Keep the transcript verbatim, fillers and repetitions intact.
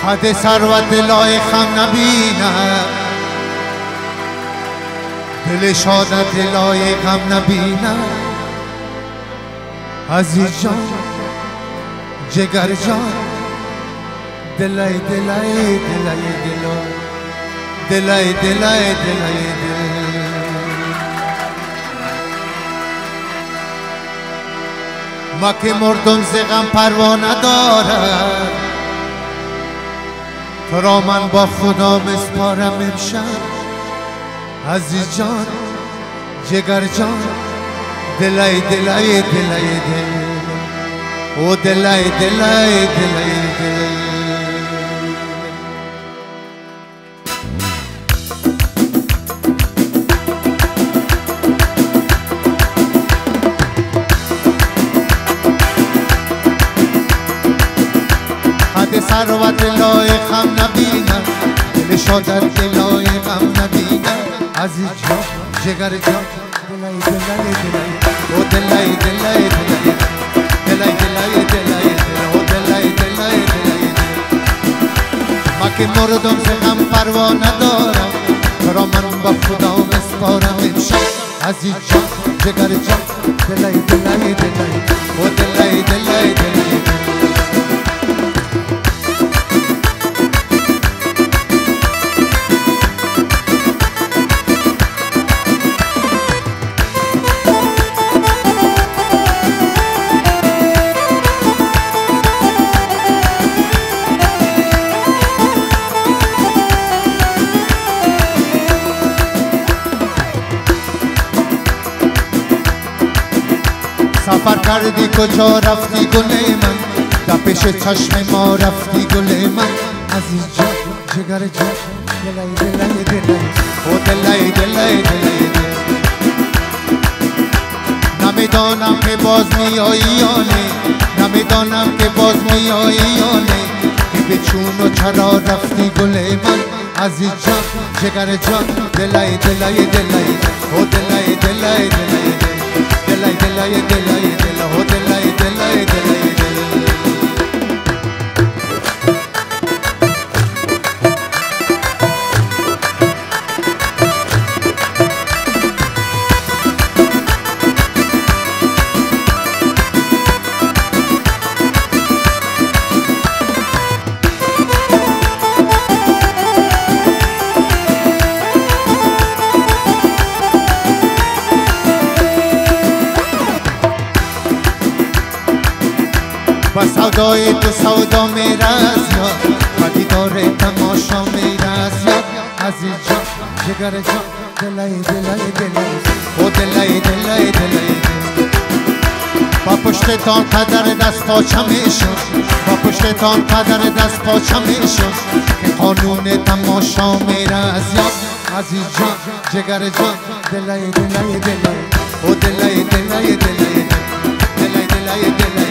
حد ثروت لایخم نبینم، دل شادت لایقم نبینم. عزیز جان جگر جان دلای دلای دلای دلای دلای دلای دلای دل. ما که مردم ز غم پروا ندارم، تو را من با خدا مسپارم امشب. عزیز جان جگر جان دلای دلای دلای دل، او دلای دلای دلای دل. حد ثروت لایقم نبینم، دل شادت لایقم نبینم. عزیز جان جگر جان دلای دلای دلای، او دلای دلای دلای دلای دلای دلای او دلای دلای دلای. ما که مردم ز غم پروا ندارم، تو را من با خدا مسپارم امشب. عزیز جان جگر جان دلای دلای دلای، او دلای دلای دلای. سفر کردی کجا رفتی گل من، در پیش چشم ما رفتی گل من. عزیز جان جگر جان دلای دلای دلای، او دلای دلای دلای. نمیدانم که باز میایی یا نه، نمیدانم که باز میایی یا نه، که به چون و چرا رفتی گل من. عزیز جان جگر جان دلای دلای دلای، او دلای دلای دلای دلای دلای دلای دل، او دلای دلای دلای دل. با سودای تو سودا میرز یا، با دیدار تماشا میرز یا. عزیز جان جگر جان دلای دلای دلای، او دلای دلای دلای. با پشتتان قدر دست پاچه میشد، با پشتتان قدر دست پاچه میشد، که قانون تماشا میرز یا. عزیز جان جگر جان دلای دلای دلای، او دلای دلای دلای دلای دلای دلای.